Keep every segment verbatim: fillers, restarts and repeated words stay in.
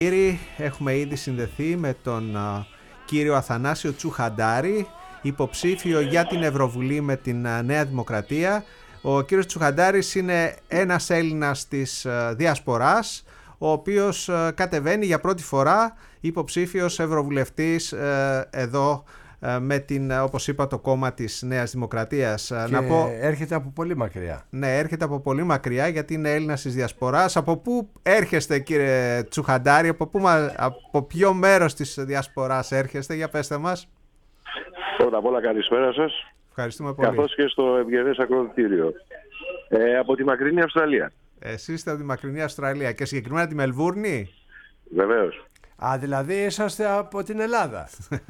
Κύριοι, έχουμε ήδη συνδεθεί με τον uh, κύριο Αθανάσιο Τσουχαντάρη, υποψήφιο για την Ευρωβουλή με την uh, Νέα Δημοκρατία. Ο κύριος Τσουχαντάρης είναι ένας Έλληνας της uh, Διασποράς, ο οποίος uh, κατεβαίνει για πρώτη φορά υποψήφιος ευρωβουλευτής uh, εδώ uh, με την, uh, όπως είπα, το κόμμα της Νέας Δημοκρατίας. Και Να πω... έρχεται από πολύ μακριά. Ναι, έρχεται από πολύ μακριά γιατί είναι Έλληνας της Διασποράς. Από πού έρχεστε, κύριε Τσουχαντάρη, από, πού, από ποιο μέρος της Διασποράς έρχεστε, για πέστε μας. Πρώτα απ' όλα καλησπέρα σας. Ευχαριστούμε πολύ. Καθώς και στο ευγενές ακροατήριο. Ε, από τη μακρινή Αυστραλία. Εσείς είστε από τη μακρινή Αυστραλία και συγκεκριμένα τη Μελβούρνη. Βεβαίως. Α, δηλαδή είσαστε από την Ελλάδα.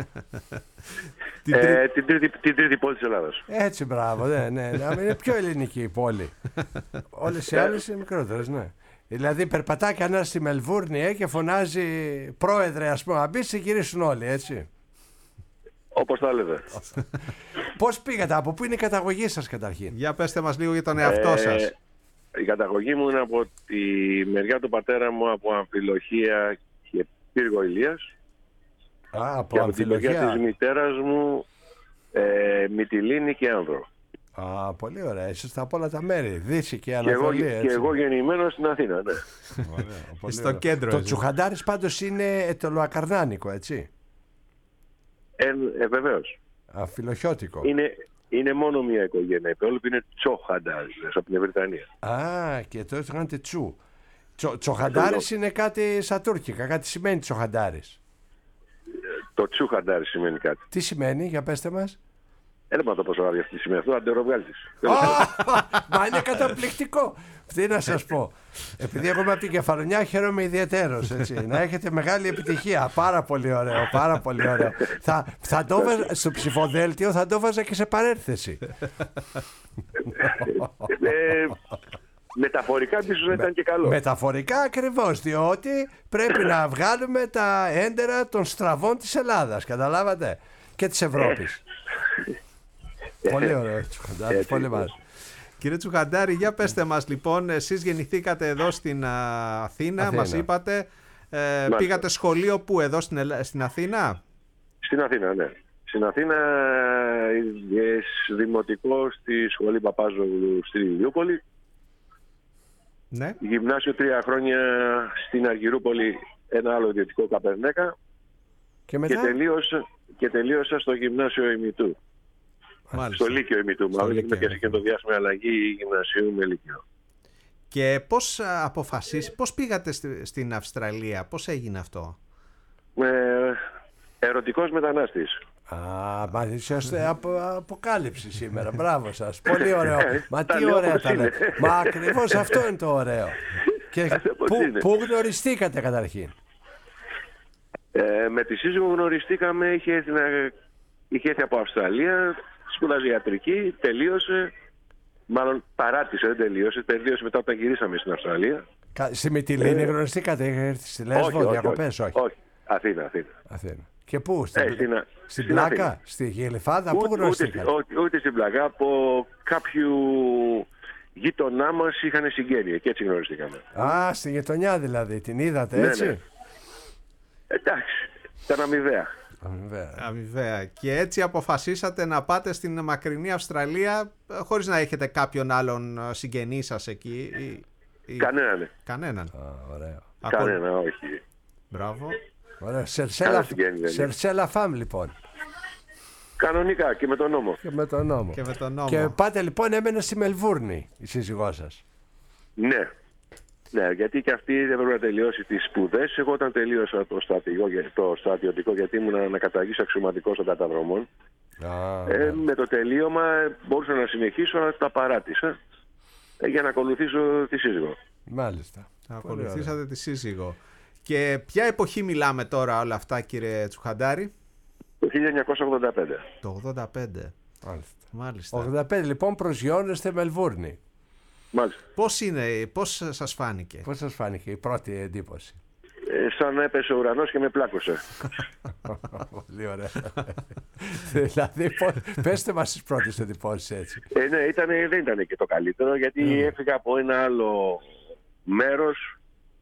την, ε, την, τρίτη, την τρίτη πόλη της Ελλάδας. Έτσι, μπράβο, ναι, ναι. Είναι πιο ελληνική η πόλη. Όλες οι άλλες είναι μικρότερες, ναι. Δηλαδή περπατά κανένας στη Μελβούρνη ε, και φωνάζει πρόεδρε, ας πούμε, να μπει και γυρίσουν όλοι, έτσι. Όπως τα λέτε. Πώς πήγατε, από πού είναι η καταγωγή σας καταρχήν? Για πέστε μας λίγο για τον εαυτό σας. Ε, η καταγωγή μου είναι από τη μεριά του πατέρα μου, από Αμφιλοχία και Πύργο Ηλίας. Α, από και από τη μεριά της μητέρας μου, ε, Μυτιλήνη και Άνδρο. Α, πολύ ωραία. Είσαστε από όλα τα μέρη, Δύση και Ανατολή. Και εγώ, και εγώ γεννημένος στην Αθήνα, ναι. Ωραία, στο κέντρο. Το Τσουχαντάρης πάντως είναι ετωλοακαρνάνικο, έτσι. Ε, ε, βεβαίως. Αφιλοχιώτικο. Είναι, είναι μόνο μία οικογένεια. Οι υπόλοιποι είναι Τσοχαντάρης από την Βρετανία. Α, και το έτσι κάνετε Τσου. Τσο, Τσοχαντάρης είναι κάτι σαν τουρκικά. Κάτι σημαίνει Τσοχαντάρης. Το Τσουχαντάρης σημαίνει κάτι. Τι σημαίνει, για πέστε μας. Δεν μπορώ να το πω σοβαρά τι σημαίνει αυτό, αν το ροβγάλεις. Μα είναι καταπληκτικό. Τι να σας πω. Επειδή εγώ είμαι από την Κεφαλονιά, χαίρομαι ιδιαιτέρως. Να έχετε μεγάλη επιτυχία. Πάρα πολύ ωραίο. Πάρα πολύ ωραίο. θα, θα το βάζα, στο ψηφοδέλτιο θα το βάζα και σε παρένθεση. ε, μεταφορικά ίσως να ήταν και καλό. Μεταφορικά ακριβώς, διότι πρέπει να βγάλουμε τα έντερα των στραβών της Ελλάδας. Καταλάβατε. Και της Ευρώπης. Πολύ ωραίο, Τσουχαντάρη. Πολύ μάλιστα. Κύριε Τσουχαντάρη, για πέστε μας λοιπόν, εσείς γεννηθήκατε εδώ στην Αθήνα, Αθήνα. μας είπατε, ε, πήγατε σχολείο πού, εδώ στην, Ελλά... στην Αθήνα? Στην Αθήνα, ναι. Στην Αθήνα, ε, δημοτικό στη σχολή Παπάζογλου στη Ηλιούπολη. Ναι. Γυμνάσιο τρία χρόνια στην Αργυρούπολη, ένα άλλο ιδιωτικό Καπερνέκα. Και, μετά? και, τελείωσα, και τελείωσα στο γυμνάσιο Ημιτού. Μάλιστα. Στο Λύκειο Ημιτού, μάλλον γιατί με και το διάστημα αλλαγή γυμνασίου με Λύκειο. Και πώς αποφασίσατε, πώς πήγατε στη, στην Αυστραλία, πώς έγινε αυτό? Ε, ερωτικός μετανάστης. Α, μα είσαστε από αποκάλυψη σήμερα. Μπράβο σας. Πολύ ωραίο. Μα τι ωραία ήταν. Μα ακριβώς αυτό είναι το ωραίο. Και πού, πού γνωριστήκατε καταρχήν? Ε, με τη σύζυγο γνωριστήκαμε, είχε έρθει, είχε έρθει από Αυστραλία, σπούδαζε ιατρική, τελείωσε, μάλλον παράτησε, δεν τελείωσε, τελείωσε μετά όταν γυρίσαμε στην Αυστραλία. Στη Μυτιλήνη ε, γνωριστήκατε, είχε έρθει στη Λέσβο, διακοπές, όχι, όχι. όχι. Αθήνα, Αθήνα. Αθήνα. Και πού, στην, ε, στην, στην Πλάκα, Αθήνα. Στη Γελιφάδα, πού γνωριστήκατε? Ούτε, ούτε, ούτε στην Πλάκα, από κάποιου γείτονά μας είχαν συγγένεια και έτσι γνωριστήκαμε. Α, στη γειτονιά δηλαδή, την είδατε έτσι? Ναι, ναι. Εντάξει, ήταν αμοιβαία. Αμοιβαία. Αμοιβαία. Και έτσι αποφασίσατε να πάτε στην μακρινή Αυστραλία χωρίς να έχετε κάποιον άλλον συγγενή σας εκεί? Ή, ή... Κανέναν. Κανέναν. Α, ωραίο. Κανένα, όχι. Μπράβο. Ωραία. Σερσέλα φάμ λοιπόν. Κανονικά και με τον νόμο. Και με τον νόμο. Και, με τον νόμο. Και πάτε λοιπόν, έμενε στη Μελβούρνη η σύζυγός σας. Ναι. Ναι, γιατί και αυτή δεν έπρεπε να τελειώσει τις σπουδές. Εγώ όταν τελείωσα το, το στρατιωτικό, γιατί ήμουν ανακαταγής αξιωματικός των καταδρομών, Α, ε, με το τελείωμα μπορούσα να συνεχίσω, αλλά τα παράτησα ε, για να ακολουθήσω τη σύζυγο. Μάλιστα. Να ακολουθήσατε τη σύζυγο. Και ποια εποχή μιλάμε τώρα όλα αυτά, κύριε Τσουχαντάρη? Το χίλια εννιακόσια ογδόντα πέντε. Το ογδόντα πέντε. Μάλιστα. Μάλιστα. ογδόντα πέντε λοιπόν προσγειώνεστε Μελβούρνη. Μάλιστα. Πώς είναι, πώς σας φάνηκε? Πώς σας φάνηκε η πρώτη εντύπωση? Ε, σαν να έπεσε ο ουρανός και με πλάκωσε. Πολύ ωραία. Δηλαδή, πέστε μας τις πρώτες εντυπώσεις έτσι. Ε, ναι, ήτανε, δεν ήταν και το καλύτερο, γιατί mm. έφυγα από ένα άλλο μέρος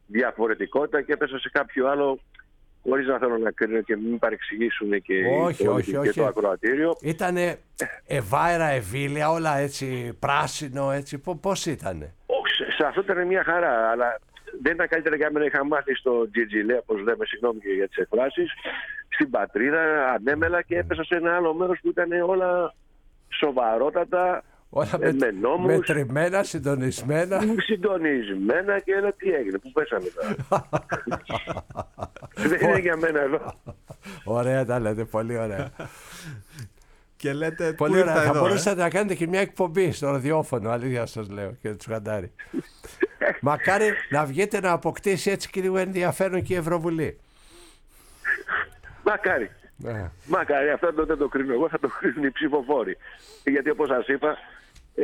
διαφορετικότητα και έπεσα σε κάποιο άλλο, χωρίς να θέλω να κρίνω και μην παρεξηγήσουν και, όχι, το, όχι, και όχι. το ακροατήριο. Ήτανε ευάερα, ευήλια, όλα έτσι πράσινο, έτσι. Πώς ήτανε? Όχι, σε αυτό ήταν μια χαρά, αλλά δεν ήταν καλύτερα για μένα. Είχα μάθει στο τζιτζιλέ, όπως λέμε, συγγνώμη και για τις εκφράσεις, στην πατρίδα, ανέμελα και έπεσα σε ένα άλλο μέρος που ήταν όλα σοβαρότατα. Όλα ε, με νόμους, μετρημένα, συντονισμένα. Συντονισμένα και έλα τι έγινε, πού πέσαμε τώρα. Δεν είναι για μένα εδώ. Ωραία τα λέτε, πολύ ωραία. Και λέτε, πολύ πού ωραία. ήρθα Θα εδώ, μπορούσατε ε? να κάνετε και μια εκπομπή στο ραδιόφωνο, αλήθεια σας λέω, κύριε Τσουχαντάρη. Μακάρι να βγείτε να αποκτήσει έτσι και λίγο ενδιαφέρον και η Ευρωβουλή. Μακάρι. Ναι. Μακάρι, αυτό δεν το κρίνω εγώ, θα το κρίνουν οι ψηφοφόροι. Γιατί όπως σας είπα, ε,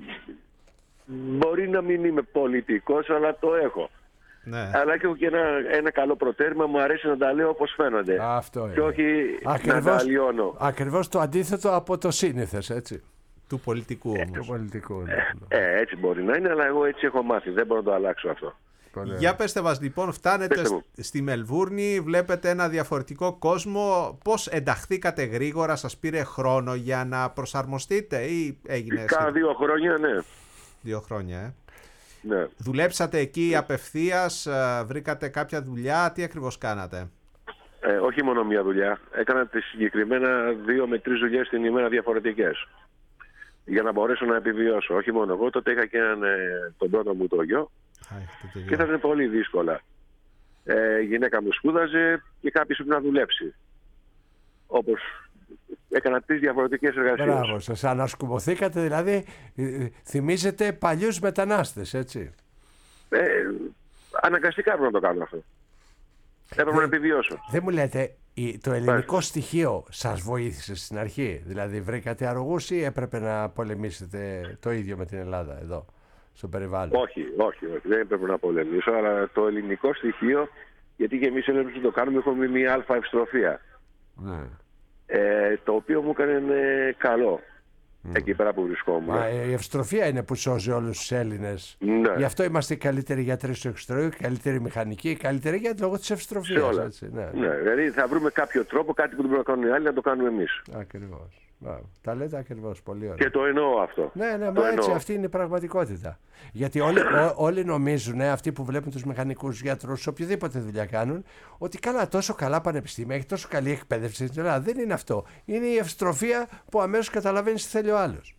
μπορεί να μην είμαι πολιτικός, αλλά το έχω. Ναι. Αλλά και έχω και ένα, ένα καλό προτέρημα, μου αρέσει να τα λέω όπως φαίνονται. Αυτό είναι. Και όχι ακριβώς, να τα αλλοιώνω. Ακριβώς το αντίθετο από το σύνηθες, έτσι. Του πολιτικού όμως. Του πολιτικού, ναι. Ε, έτσι μπορεί να είναι, αλλά εγώ έτσι έχω μάθει. Δεν μπορώ να το αλλάξω αυτό. Για πέστε μας λοιπόν, φτάνετε Πέστε στη Μελβούρνη, βλέπετε ένα διαφορετικό κόσμο. Πώς ενταχθήκατε γρήγορα, σας πήρε χρόνο για να προσαρμοστείτε ή έγινε? Κάνα δύο χρόνια, ναι. Δύο χρόνια, ε. Ναι. Δουλέψατε εκεί απευθείας, βρήκατε κάποια δουλειά, τι ακριβώς κάνατε? Ε, όχι μόνο μία δουλειά. Έκανα τις συγκεκριμένα δύο με τρεις δουλειές την ημέρα διαφορετικές. Για να μπορέσω να επιβιώσω. Όχι μόνο εγώ, τότε είχα και έναν, ε, τον πρώτο μου το γιο. Α, και, και θα ήταν πολύ δύσκολα. Ε, η γυναίκα μου σπούδαζε και κάποιος πρέπει να δουλέψει. Όπως έκανα τρεις διαφορετικές εργασίες. Μπράβο, σας ανασκουμωθήκατε, δηλαδή θυμίζετε παλιούς μετανάστες, έτσι. Ε, αναγκαστικά πρέπει να το κάνω αυτό. Έπρεπε να επιβιώσω. Δεν μου λέτε, το ελληνικό Άς. στοιχείο σας βοήθησε στην αρχή? Δηλαδή βρήκατε αρρωγούς ή έπρεπε να πολεμήσετε το ίδιο με την Ελλάδα εδώ, στο περιβάλλον? Όχι, όχι, όχι, δεν έπρεπε να πολεμήσω, αλλά το ελληνικό στοιχείο, γιατί και εμείς έλεγχος να το κάνουμε, έχουμε μια αλφα ευστροφία. Ναι. Ε, το οποίο μου έκανε καλό mm. εκεί πέρα που βρισκόμουν. Μα, η ευστροφία είναι που σώζει όλους τους Έλληνες. Ναι. Γι' αυτό είμαστε οι καλύτεροι γιατροί στο εξωτερικό, οι καλύτεροι μηχανικοί, οι καλύτεροι για λόγω της ευστροφίας. Σε όλα. Έτσι, ναι. Ναι, δηλαδή θα βρούμε κάποιο τρόπο, κάτι που δεν μπορούν να κάνουν οι άλλοι, να το κάνουμε εμείς. Ακριβώς. Τα λέτε ακριβώς, πολύ ωραία. Και το εννοώ αυτό. Ναι, ναι, το μα έτσι εννοώ. αυτή είναι η πραγματικότητα. Γιατί όλοι, ό, όλοι νομίζουν, αυτοί που βλέπουν τους μηχανικούς γιατρούς, οποιοδήποτε δουλειά κάνουν, ότι καλά, τόσο καλά πανεπιστήμια, έχει τόσο καλή εκπαίδευση στην Ελλάδα. Δεν είναι αυτό. Είναι η ευστροφία που αμέσως καταλαβαίνεις τι θέλει ο άλλος.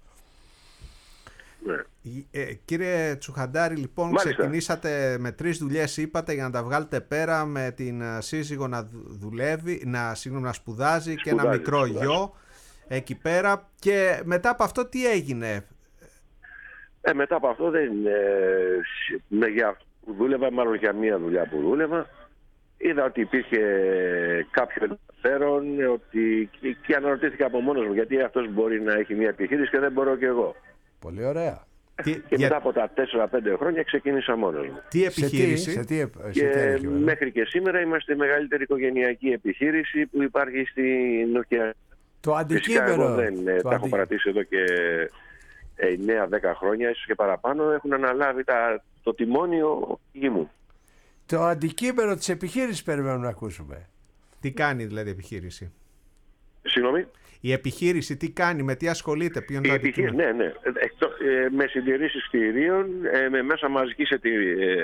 Ναι. Ε, κύριε Τσουχαντάρη, λοιπόν, Μάλιστα. ξεκινήσατε με τρεις δουλειές, είπατε, για να τα βγάλετε πέρα, με την σύζυγο να δουλεύει, να, συγγνώμη, να σπουδάζει, σπουδάζει και ένα μικρό σπουδάζει. γιο εκεί πέρα. Και μετά από αυτό τι έγινε? Ε, μετά από αυτό δεν ε, για, δούλευα, μάλλον για μία δουλειά που δούλευα. Είδα ότι υπήρχε κάποιο ενδιαφέρον, ότι και, και αναρωτήθηκα από μόνος μου, γιατί αυτός μπορεί να έχει μία επιχείρηση και δεν μπορώ κι εγώ. Πολύ ωραία. Τι, και για... μετά από τα τέσσερα πέντε χρόνια ξεκίνησα μόνος μου. Τι επιχείρηση? Σε τι, σε τι, και σε τι μέχρι και σήμερα είμαστε η μεγαλύτερη οικογενειακή επιχείρηση που υπάρχει στην Νόκια. Το αντικείμενο. Εγώ δεν το τα αντί... έχω παρατήσει εδώ και εννέα δέκα χρόνια, ίσως και παραπάνω, έχουν αναλάβει τα, το τιμόνιο γη μου. Το αντικείμενο της επιχείρησης περιμένουμε να ακούσουμε. Τι κάνει δηλαδή η επιχείρηση? Συγγνώμη. Η επιχείρηση τι κάνει, με τι ασχολείται, ποιο είναι η το επιχείρηση, αντικείμενο? Ναι, ναι. Εκτό, ε, με συντηρήσεις κτηρίων, ε, με μέσα μαζικής ε,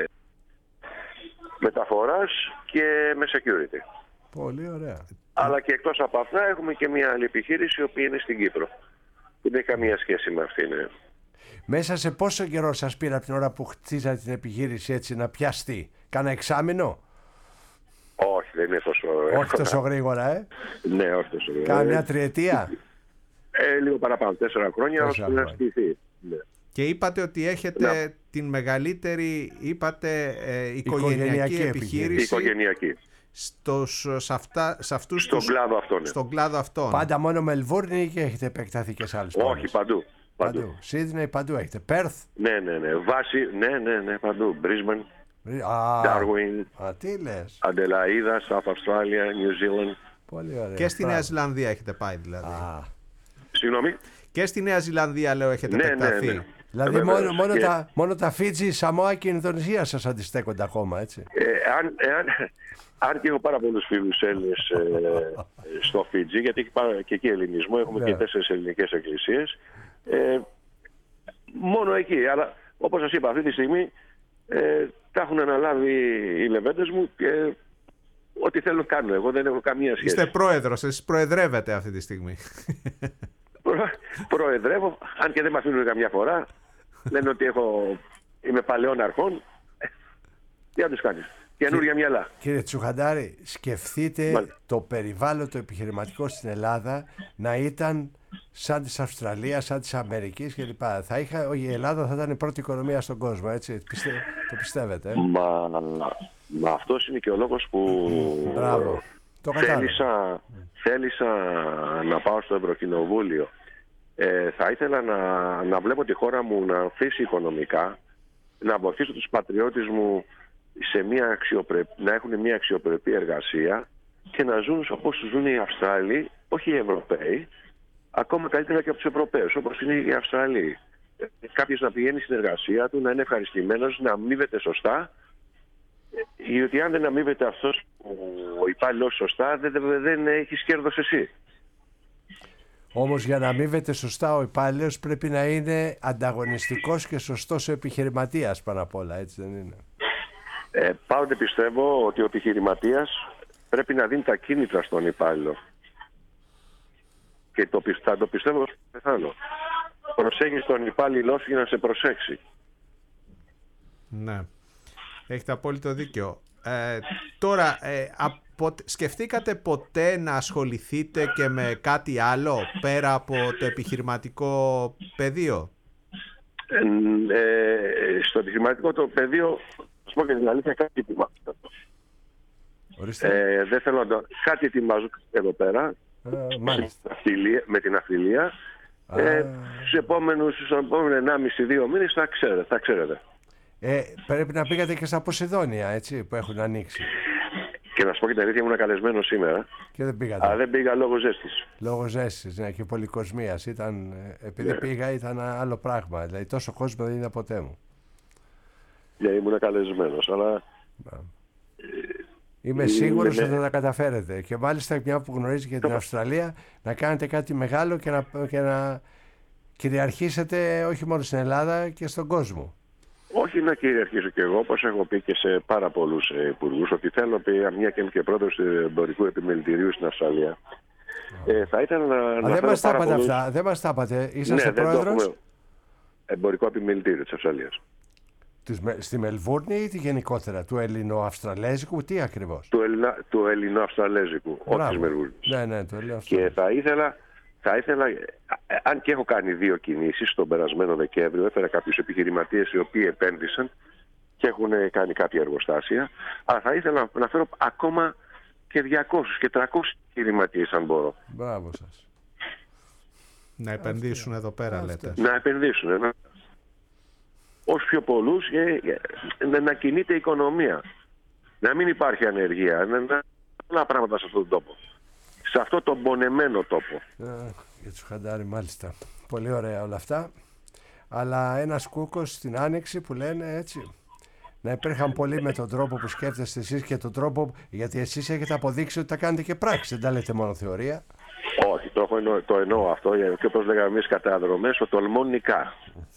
μεταφοράς και με security. Πολύ ωραία. Αλλά και εκτός από αυτά έχουμε και μια άλλη επιχείρηση, η οποία είναι στην Κύπρο. Δεν έχει καμία σχέση με αυτήν. Ναι. Μέσα σε πόσο καιρό σας πήρε από την ώρα που χτίζατε την επιχείρηση έτσι να πιαστεί? Κάνα εξάμηνο? Όχι, δεν είναι τόσο εύκολα. Όχι τόσο γρήγορα, ε. Ναι, όχι τόσο γρήγορα. Κάνα μια τριετία? Ε, λίγο παραπάνω, τέσσερα χρόνια, ώστε να στηθεί. Ναι. Και είπατε ότι έχετε να. την μεγαλύτερη, είπατε, ε, οικογενειακή, οικογενειακή επιχείρηση. Οικογενειακή. Στους, σε, αυτά, σε αυτούς στον, τους, κλάδο αυτόν, ναι. στον κλάδο αυτόν. Πάντα μόνο Μελβούρνη ή έχετε επεκταθεί και σε άλλες πόλεις? Όχι, παντού. Παντού. Σίδνεϊ, παντού έχετε. Πέρθ? Ναι, ναι, ναι. Βάση, ναι, ναι, ναι, παντού. Μπρίσμπεν, Ντάρουιν, τι λες? Αντελαΐδα, South Australia, New Zealand. Πολύ ωραία. Και στη Νέα Ζηλανδία έχετε πάει δηλαδή? Α. Συγγνώμη. Και στη Νέα Ζηλανδία, λέω, έχετε Ναι, επεκταθεί. ναι, ναι. Δηλαδή Ε, μόνο, βεβαίως. μόνο, Και- τα, μόνο τα Φίτζη, η Σαμόα και η Ινδονησία σας αντιστέκονται ακόμα, έτσι. Ε, αν, εάν, αν και έχω πάρα πολλούς φίλους Έλληνες ε, στο Φίτζι, γιατί έχει πάρα, και εκεί ελληνισμό, έχουμε Ναι. και τέσσερις ελληνικές εκκλησίες. Ε, μόνο εκεί, αλλά όπως σας είπα, αυτή τη στιγμή ε, τα έχουν αναλάβει οι λεβέντες μου και ό,τι θέλουν κάνουν. Εγώ δεν έχω καμία σχέση. Είστε πρόεδρος, εσείς προεδρεύετε αυτή τη στιγμή. Προ- Προεδρεύω, αν και δεν με αφήνουν καμιά φορά. Λένε ότι έχω, είμαι παλαιών αρχών. Ε, Τι να τους κάνεις. Καινούργια μυαλά. Κύριε Τσουχαντάρη, σκεφτείτε Μάλιστα. το περιβάλλον το επιχειρηματικό στην Ελλάδα να ήταν σαν της Αυστραλίας, σαν της Αμερικής κλπ. Θα είχα, η Ελλάδα θα ήταν η πρώτη οικονομία στον κόσμο, έτσι. Πιστε, το πιστεύετε. Ε? Μα, μα αυτός είναι και ο λόγος που Μπράβο. Το κατάλαβα. θέλησα, θέλησα να πάω στο Ευρωκοινοβούλιο. Ε, θα ήθελα να, να βλέπω τη χώρα μου να αφήσει οικονομικά, να βοηθήσω τους πατριώτες μου σε μια αξιοπρεπ... να έχουν μια αξιοπρεπή εργασία και να ζουν όπως ζουν οι Αυστράλοι, όχι οι Ευρωπαίοι, ακόμα καλύτερα και από τους Ευρωπαίους, όπως είναι οι Αυστραλοί. Ε, Κάποιος να πηγαίνει στην εργασία του, να είναι ευχαριστημένος, να αμείβεται σωστά, ε, γιατί αν δεν αμείβεται αυτός ο υπάλληλος σωστά, δεν, δεν, δεν έχεις κέρδος εσύ. Όμως για να αμείβεται σωστά ο υπάλληλος πρέπει να είναι ανταγωνιστικός και σωστός ο επιχειρηματίας πάνω απ' όλα, έτσι δεν είναι? Ε, πάντοτε πιστεύω ότι ο επιχειρηματίας πρέπει να δίνει τα κίνητρα στον υπάλληλο. Και το, πι- θα το πιστεύω όσο πεθάνω. Προσέχεις τον υπάλληλό σου για να σε προσέξει. Ναι, έχετε απόλυτο δίκιο. Ε, τώρα, ε, απο... σκεφτήκατε ποτέ να ασχοληθείτε και με κάτι άλλο πέρα από το επιχειρηματικό πεδίο? Ε, ε, στο επιχειρηματικό το πεδίο, θα σου πω και την αλήθεια, κάτι ετοιμάζω. Ορίστε. Ε, δεν θέλω να το... Κάτι ετοιμάζω εδώ πέρα, Ε, μάλιστα. αυτιλία- με την αυτιλία. Ε, Α. στους επόμενους, στους επόμενους ενάμιση δύο μήνες θα ξέρετε. Θα ξέρετε. Ε, πρέπει να πήγατε και στα Ποσειδόνια, έτσι, που έχουν ανοίξει. Και να σου πω και την αλήθεια, ήμουν καλεσμένο σήμερα, Και δεν πήγατε. αλλά δεν πήγα λόγω ζέστης. Λόγω ζέστης, ναι, και πολυκοσμίας. Ήταν, ε, επειδή Ναι. πήγα ήταν άλλο πράγμα. Δηλαδή τόσο κόσμο δεν είδα ποτέ μου. Γιατί ήμουν καλεσμένος, αλλά Είμαι Ε, σίγουρος ναι. ότι θα τα καταφέρετε. Και μάλιστα μια που γνωρίζει και την Αυστραλία, να κάνετε κάτι μεγάλο και να, και να κυριαρχήσετε όχι μόνο στην Ελλάδα και στον κόσμο. όχι να κυριαρχήσω κι εγώ, όπως έχω πει και σε πάρα πολλούς ε, υπουργούς, ότι θέλω, πει, μια και είμαι και πρόεδρος του εμπορικού επιμελητηρίου στην Αυστραλία. Ε, θα ήθελα να. Α, να δεν φέρω μας τα πάρα είπατε πολλούς- αυτά. Δεν μας τα είπατε. Είσαστε Ναι, δεν το πρόεδρος έχουμε. Εμπορικό επιμελητήριο της Αυστραλίας. της, Με- στη Μελβούρνη ή τη γενικότερα, του Ελληνοαυστραλέζικου, τι ακριβώς? Του, Ελληνα... του Ελληνοαυστραλέζικου, όχι Μπράβο. της Μελβούρνης. Ναι, ναι, το λέω. Και θα ήθελα, θα ήθελα, ε, αν και έχω κάνει δύο κινήσεις τον περασμένο Δεκέμβριο, έφερα κάποιους επιχειρηματίες οι οποίοι επένδυσαν και έχουν κάνει κάποια εργοστάσια, αλλά θα ήθελα να φέρω ακόμα και διακόσιους και τριακόσιους επιχειρηματίες αν μπορώ. Μπράβο σας. Να επενδύσουν εδώ πέρα, λέτε. Να επενδύσουν. ε, Να... Όσο πιο πολλούς ε, ε, να, να κινείται η οικονομία. Να μην υπάρχει ανεργία. Να, να, πολλά πράγματα σε αυτόν τον τόπο. Σε αυτό τον πονεμένο τόπο. Ε, για τους Χαντάρι, μάλιστα. Πολύ ωραία όλα αυτά. Αλλά ένας κούκος στην Άνοιξη που λένε έτσι. Να υπήρχαν πολλοί με τον τρόπο που σκέφτεστε εσείς και τον τρόπο. Γιατί εσείς έχετε αποδείξει ότι τα κάνετε και πράξη. Δεν τα λέτε μόνο θεωρία. Όχι, το, έχω εννοώ, το εννοώ αυτό. Και όπως λέγαμε εμείς καταδρομές, ο τολμών νικά.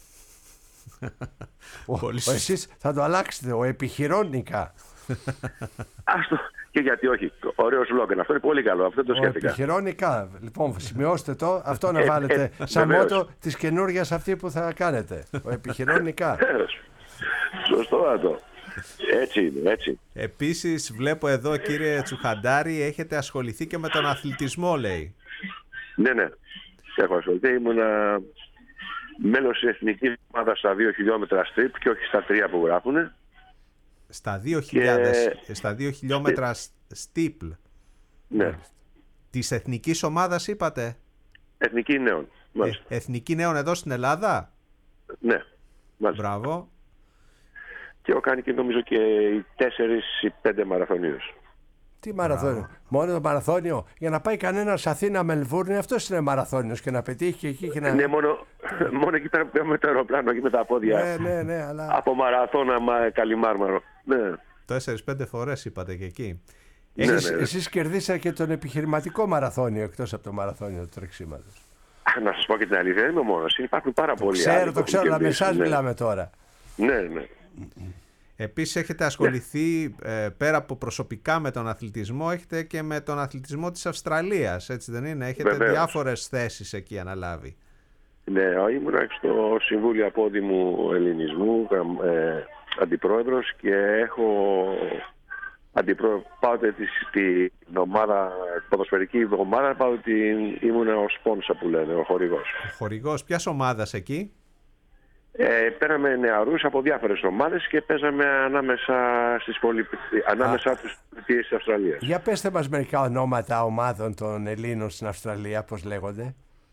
Ο, Πολύ ο, σωστά. εσείς θα το αλλάξετε. Ο επιχειρώνικα. Άστο. Και γιατί όχι. Ωραίο σλόγγαν. Αυτό είναι πολύ καλό. Αυτό το Ο σκέφτηκα. επιχειρώνικα. Λοιπόν, σημειώστε το. Αυτό να Ε, βάλετε ε, σαν βεβαίως. μότο της καινούργιας αυτή που θα κάνετε. Ο επιχειρώνικα. Σωστό αυτό. Έτσι είναι, έτσι. Επίσης, βλέπω εδώ, κύριε Τσουχαντάρη, έχετε ασχοληθεί και με τον αθλητισμό, λέει. Ναι, ναι. Έχω ασχοληθεί. Ήμουνα μέλος της εθνικής ομάδας στα δύο χιλιόμετρα στριπ και όχι στα τρία που γράφουνε. Στα δύο χιλιάδες, στα δύο χιλιόμετρα στίπλ. Ναι. Της εθνικής ομάδας είπατε. Εθνική νέων. Ε, Μάλιστα. εθνική νέων εδώ στην Ελλάδα. Ναι. Μάλιστα. Μπράβο. Και έχω κάνει και νομίζω και οι τέσσερις ή πέντε μαραθωνίους. Τι μαραθώνιο? Μπράβο. Μόνο το μαραθώνιο. Για να πάει κανένας Αθήνα Μελβούρνη, αυτός είναι μαραθώνιος και να πετύχει και εκεί και να. Ναι, μόνο, μόνο εκεί πέρα με το αεροπλάνο και με τα πόδια. Ναι, ναι, ναι, αλλά... Από Μαραθώνα μα, Καλιμάρμαρο. Ναι. Τέσσερις πέντε φορές είπατε και εκεί. Εσείς, ναι, ναι. εσείς κερδίσατε και τον επιχειρηματικό μαραθώνιο εκτός από το μαραθώνιο του τρεξίματος. Να σας πω και την αλήθεια, δεν είμαι μόνος. Υπάρχουν πάρα πολλοί. Ξέρω, το ξέρω, αλλά με εσάς ναι. μιλάμε τώρα. Ναι, ναι. Επίσης έχετε ασχοληθεί ε, πέρα από προσωπικά με τον αθλητισμό, έχετε και με τον αθλητισμό της Αυστραλίας, έτσι δεν είναι? Έχετε Βεβαίως. διάφορες θέσεις εκεί αναλάβει. Ναι, ήμουν στο Συμβούλιο Απόδημου Ελληνισμού, ε, αντιπρόεδρος και έχω αντιπρό... πάτε στην ομάδα, ποδοσφαιρική ομάδα, πάω ότι ήμουν ο σπόνσα που λένε, ο χορηγός. Ο χορηγός, ποιας ομάδας εκεί? Ε, πέραμε νεαρούς από διάφορες ομάδες και παίζαμε ανάμεσα στις πολυ... ανάμεσα τους πολιτείες της Αυστραλίας. Για πέστε μας μερικά ονόματα ομάδων των Ελλήνων στην Αυστραλία, πώς λέγονται.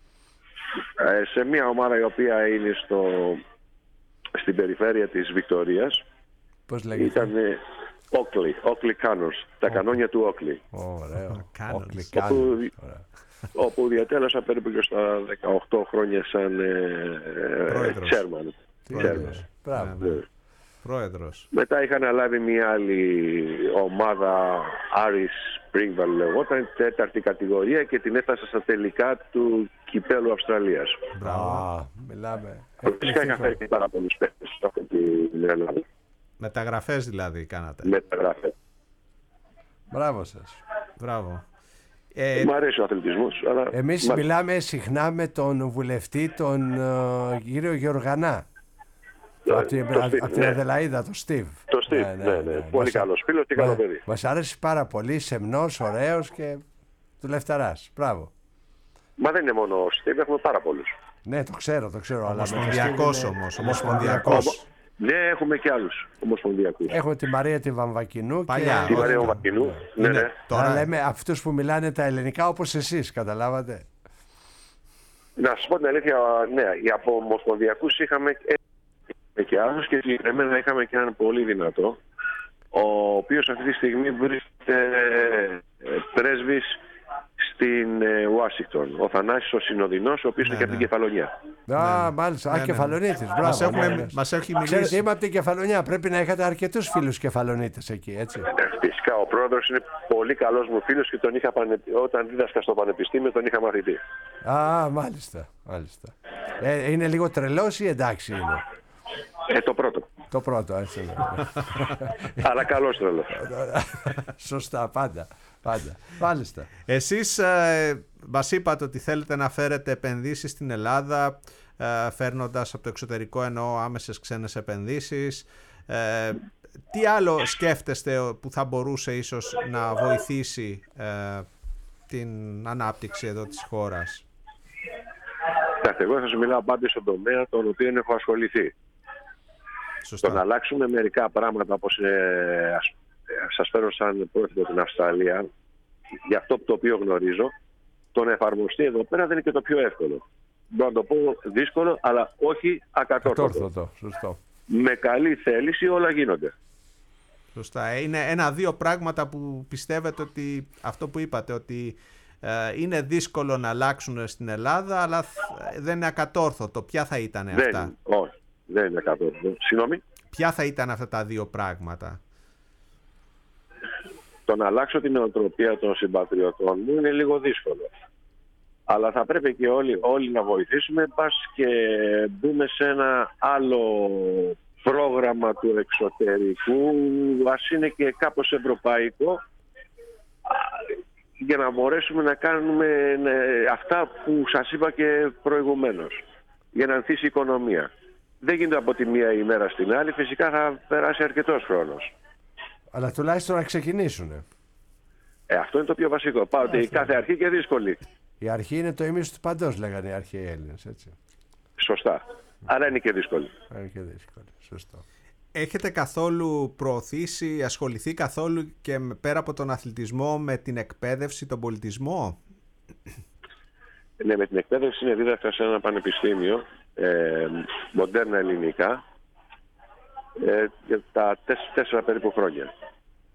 Ε, σε μια ομάδα η οποία είναι στο... στην περιφέρεια της Βικτορίας. Πώς λέγεται? Ήταν Όκλι, Όκλι Κάνος, τα κανόνια του Όκλι. Ωραίο. Όπου, όπου διατέλεσα περίπου και στα δεκαοκτώ χρόνια σαν ε, chairman. Πρόεδρος. Πρόεδρος. Πρόεδρος. Μετά είχα αναλάβει μια άλλη ομάδα, Aris Springvale λεγόταν, τέταρτη κατηγορία και την έφτασα στα τελικά του κυπέλου Αυστραλίας. Μπράβο. Μιλάμε. Φυσικά είχα φέρει και πάρα πολλούς παίκτες σε αυτή την Ελλάδα. Μεταγραφές δηλαδή κάνατε. Μεταγραφές. Μπράβο σας. Μπράβο. Ε, Μ' αρέσει ο αθλητισμός. Αλλά... Εμείς Μ... μιλάμε συχνά με τον βουλευτή, τον uh, κύριο Γεωργανά. Ναι, από την, το Steve, την ναι. Αδελαΐδα, τον Στίβ. Το Στίβ, ναι, ναι, ναι, ναι. Πολύ μας, καλός φίλος και καλό παιδί. Μας άρεσε πάρα πολύ, σεμνός, ωραίος και του λεφταράς. Μπράβο. Μα δεν είναι μόνο ο Στίβ, έχουμε πάρα πολλούς. Ναι, το ξέρω, το ξέρω. Ομοσπονδιακός είναι... όμως, ομοσπονδιακός. Ναι, έχουμε και άλλους ομοσπονδιακούς. Έχουμε τη Μαρία τη Βαμβακινού. Παλιά, και... Τη Μαρία Βαμβακινού. Ναι, ναι. Τώρα λέμε αυτούς που μιλάνε τα ελληνικά όπως εσείς, καταλάβατε. Να σας πω την αλήθεια, ναι, από ομοσπονδιακούς είχαμε και άλλους και συγκεκριμένα είχαμε και έναν πολύ δυνατό, ο οποίος αυτή τη στιγμή βρίσκεται πρέσβης στην Ουάσιγκτον. Ο Θανάσης ο Συνοδεινός, ο οποίος ναι, είναι και από την Κεφαλονιά. Α, ναι, μάλιστα. Ναι, Α, ναι. Κεφαλονίτης. Μπράβο. Μας, έχουμε, ναι. μας έχει μιλήσει. Ξέρετε, είμαι από την Κεφαλονιά. Πρέπει να έχετε αρκετούς φίλους Κεφαλονίτες εκεί, έτσι. Ε, φυσικά. Ο πρόεδρος είναι πολύ καλός μου φίλος και τον είχα πανε... όταν δίδασκα στο πανεπιστήμιο τον είχα μαθητή. Α, μάλιστα. μάλιστα. Ε, είναι λίγο τρελός ή εντάξει είναι? Ε, το πρώτο. Το πρώτο, έτσι. Ναι. Αλλά καλός τρελός. Σωστά, πάντα. Πάντα. Μάλιστα. Εσείς ε, μας είπατε ότι θέλετε να φέρετε επενδύσεις στην Ελλάδα, ε, φέρνοντας από το εξωτερικό εννοώ άμεσες ξένες επενδύσεις. Ε, τι άλλο σκέφτεστε που θα μπορούσε ίσως να βοηθήσει ε, την ανάπτυξη εδώ της χώρας? Εγώ θα σας μιλάω πάντα στον τομέα τον οποίο έχω ασχοληθεί. Σωστά. Το να αλλάξουμε μερικά πράγματα όπως ε, σας φέρω σαν πρόεδρο την Αυστραλία, για αυτό το οποίο γνωρίζω, το να εφαρμοστεί εδώ πέρα δεν είναι και το πιο εύκολο. Μπορώ να το πω δύσκολο, αλλά όχι ακατόρθωτο. Σωστό. Με καλή θέληση όλα γίνονται. Σωστά. Είναι ένα-δύο πράγματα που πιστεύετε ότι αυτό που είπατε, ότι ε, είναι δύσκολο να αλλάξουν στην Ελλάδα, αλλά δεν είναι ακατόρθωτο. Ποια θα ήταν αυτά? Δεν, όχι, δεν είναι ακατόρθωτο. Συγγνώμη. Ποια θα ήταν αυτά τα δύο πράγματα? Το να αλλάξω την νοοτροπία των συμπατριωτών μου είναι λίγο δύσκολο. Αλλά θα πρέπει και όλοι, όλοι να βοηθήσουμε, πας και μπούμε σε ένα άλλο πρόγραμμα του εξωτερικού, ας είναι και κάπως ευρωπαϊκό, για να μπορέσουμε να κάνουμε αυτά που σας είπα και προηγουμένως, για να ανθίσει η οικονομία. Δεν γίνεται από τη μία ημέρα στην άλλη, φυσικά θα περάσει αρκετός χρόνος. Αλλά τουλάχιστον να ξεκινήσουν. Ε, αυτό είναι το πιο βασικό. Πάτε η κάθε αρχή και δύσκολη. Η αρχή είναι το ίμιση του παντός, λέγανε οι αρχαίοι Έλληνες, έτσι. Σωστά. Άρα είναι και δύσκολη. Είναι και δύσκολη. Σωστό. Έχετε καθόλου προωθήσει, ασχοληθεί καθόλου και πέρα από τον αθλητισμό με την εκπαίδευση, τον πολιτισμό? Ναι, με την εκπαίδευση είναι δίδακτρα σε ένα πανεπιστήμιο, ε, μοντέρνα ελληνικά, ε, για τα τέσσερα, τέσσερα περίπου χρόνια.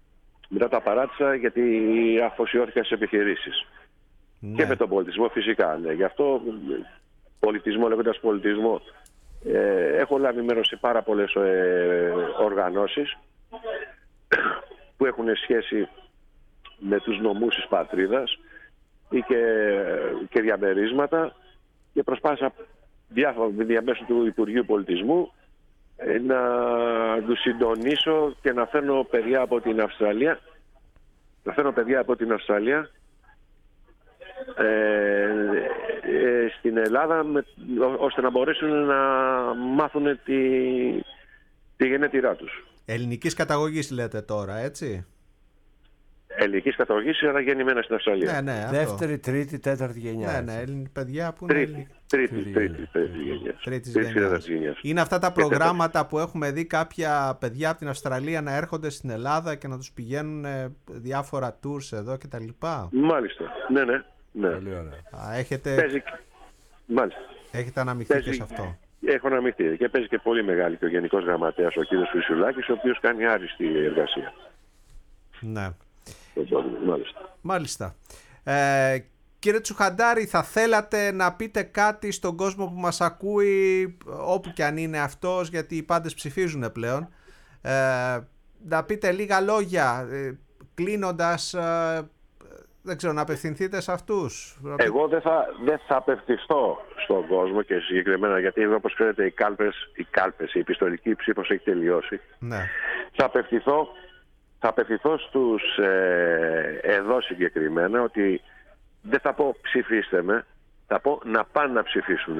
Μετά τα παράτησα γιατί αφοσιώθηκα στις επιχειρήσεις. Ναι. Και με τον πολιτισμό φυσικά. Ναι. Γι' αυτό πολιτισμό, λέγοντας πολιτισμό, ε, έχω λάβει μέρος σε πάρα πολλές ε, οργανώσεις που έχουν σχέση με τους νομούς της πατρίδας ή και, και διαμερίσματα, και προσπάθησα διάφορα διαμέσου του Υπουργείου Πολιτισμού ε, να τους συντονίσω και να φέρνω παιδιά από την Αυστραλία να φέρνω παιδιά από την Αυστραλία ε, ε, στην Ελλάδα, με, ό, ώστε να μπορέσουν να μάθουν τη, τη γενέτειρά τους. Ελληνικής καταγωγής λέτε τώρα, έτσι? Ελληνικής καταγωγής, αλλά γεννημένα στην Αυστραλία. Ναι, ναι, αυτό. Δεύτερη, τρίτη, τέταρτη γενιά. Ναι, ναι, ελληνικά παιδιά που είναι Τρίτη, Ελληνικ- τρίτη, Τρίτη τρίτη, τρίτη γενιά. τρίτης Τρίτης γενιάς. τέταρτης γενιάς. Είναι αυτά τα προγράμματα που έχουμε δει κάποια παιδιά από την Αυστραλία να έρχονται στην Ελλάδα και να τους πηγαίνουν ε, διάφορα tours εδώ και τα λοιπά. Μάλιστα. Ναι, ναι. ναι. Πολύ ωραία. Α, έχετε, Παίζει... Μάλιστα. έχετε αναμειχθεί και Παίζει- σε αυτό. Έχω αναμειχθεί και παίζει και πολύ μεγάλη και ο Γενικός Γραμματέας, ο κ. Φυσουλάκης, ο οποίος κάνει άριστη εργασία. Ναι. Μάλιστα. Μάλιστα. Ε, κύριε Τσουχαντάρη, θα θέλατε να πείτε κάτι στον κόσμο που μας ακούει, όπου και αν είναι αυτός, γιατί οι πάντες ψηφίζουν πλέον, ε, να πείτε λίγα λόγια, ε, κλείνοντας, ε, δεν ξέρω, να απευθυνθείτε σε αυτούς? Εγώ δεν θα, δεν θα απευθυνθώ στον κόσμο και συγκεκριμένα, γιατί εδώ, όπως ξέρετε, οι κάλπες, οι κάλπες, η επιστολική ψήφος έχει τελειώσει. Ναι. Θα απευθυνθώ, θα απευθυνθώ στους ε, εδώ συγκεκριμένα, ότι δεν θα πω ψηφίστε με, θα πω να πάνε να ψηφίσουν.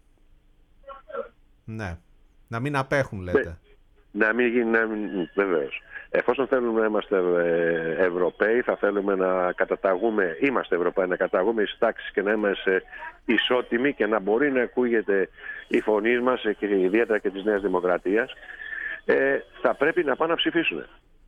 Ναι. Να μην απέχουν, λέτε. Να μην γίνει, να μην, βεβαίως. Εφόσον θέλουμε να είμαστε ε, Ευρωπαίοι, θα θέλουμε να καταταγούμε, είμαστε Ευρωπαίοι, να καταγούμε εις τάξεις και να είμαστε ισότιμοι και να μπορεί να ακούγεται η φωνή μας, και ιδιαίτερα και της Νέας Δημοκρατίας, ε, θα πρέπει να πάνε να ψηφίσουν.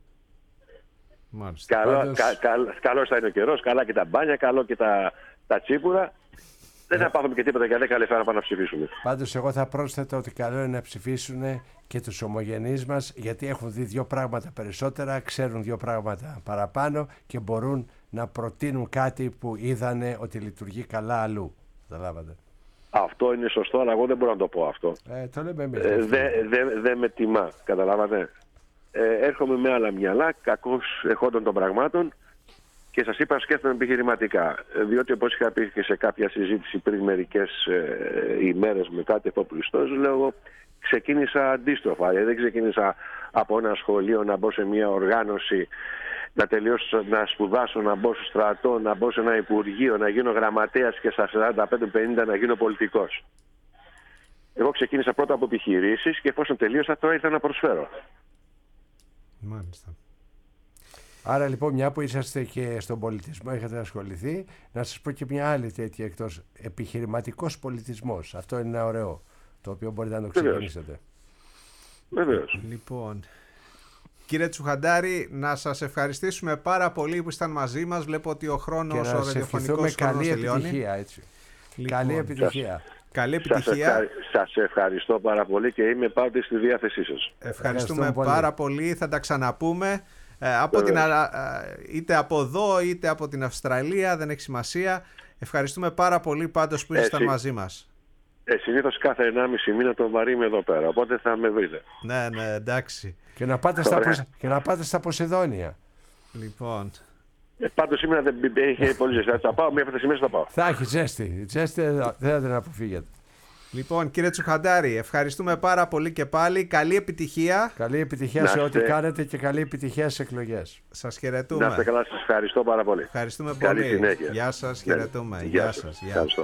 Μάλιστα. Καλό, Πάντως... κα, κα, καλός θα είναι ο καιρός, καλά και τα μπάνια, καλό και τα, τα τσίπουρα. Δεν θα πάθουμε και τίποτα για δέκα λεπτά να πάνε να ψηφίσουμε. Πάντως εγώ θα πρόσθετα ότι καλό είναι να ψηφίσουν και τους ομογενείς μας, γιατί έχουν δει δύο πράγματα περισσότερα, ξέρουν δύο πράγματα παραπάνω και μπορούν να προτείνουν κάτι που είδανε ότι λειτουργεί καλά αλλού. Καταλάβατε? Αυτό είναι σωστό, αλλά εγώ δεν μπορώ να το πω αυτό. Ε, το λέμε εμείς. Ε, δεν δε, δε με τιμά, καταλάβατε. Ε, έρχομαι με άλλα μυαλά, κακώς εχόντων των πραγμάτων, και σας είπα, σκέφτομαι επιχειρηματικά. Διότι, όπως είχα πει και σε κάποια συζήτηση πριν μερικές ε, ημέρες μετά το Χριστός, λέω, ξεκίνησα αντίστροφα. Δηλαδή δεν ξεκίνησα από ένα σχολείο να μπω σε μια οργάνωση, να τελειώσω, να σπουδάσω, να μπω στο στρατό, να μπω σε ένα υπουργείο, να γίνω γραμματέας και στα σαράντα πέντε πενήντα να γίνω πολιτικός. Εγώ ξεκίνησα πρώτα από επιχειρήσεις και εφόσον τελείωσα, τώρα ήρθα να προσφέρω. Μάλιστα. Άρα λοιπόν, μια που είσαστε και στον πολιτισμό, έχετε ασχοληθεί, να σας πω και μια άλλη τέτοια εκτός. Επιχειρηματικός πολιτισμός. Αυτό είναι ένα ωραίο, το οποίο μπορείτε να το ξεκινήσετε. Βεβαίως. Λοιπόν, κύριε Τσουχαντάρη, να σας ευχαριστήσουμε πάρα πολύ που ήσταν μαζί μας. Βλέπω ότι ο χρόνος, και να ο σας ραδιοφωνικός ευχηθούμε χρόνος καλή τελειώνει. επιτυχία, έτσι. Λοιπόν, Καλή επιτυχία. Καλή Σας, επιτυχία. ευχα... σας ευχαριστώ πάρα πολύ και είμαι πάντα στη διάθεσή σας. Ευχαριστούμε Ευχαριστούμε πολύ. πάρα πολύ. Θα τα ξαναπούμε. Ε, από την, α, είτε από εδώ είτε από την Αυστραλία, δεν έχει σημασία. Ευχαριστούμε πάρα πολύ πάντως που ήσασταν Έτσι. μαζί μας. Ε, συνήθως κάθε ενάμιση μήνα το βαρύ είμαι εδώ πέρα, οπότε θα με βρείτε. Ναι, ναι, εντάξει. Και να πάτε στα, Ωραία. Ποσ... και να πάτε στα Ποσειδόνια. Λοιπόν, Ε, πάντως σήμερα δεν είχε πολύ ζεστά. Θα πάω, μία από τις ημέρες θα πάω. Θα έχει ζέστη. Ζέστη δεν θα την αποφύγετε. λοιπόν, κύριε Τσουχαντάρη, ευχαριστούμε πάρα πολύ και πάλι. Καλή επιτυχία. Καλή επιτυχία Να σε ό,τι είστε- κάνετε και καλή επιτυχία στις εκλογές. Σας Να είστε χαιρετούμε. καλά, σας ευχαριστώ πάρα πολύ. Ευχαριστούμε Καλή πολύ. συνέχεια. Γεια σας, Ναι. χαιρετούμε. Γεια Γεια σας. σας. Γεια. Ευχαριστώ.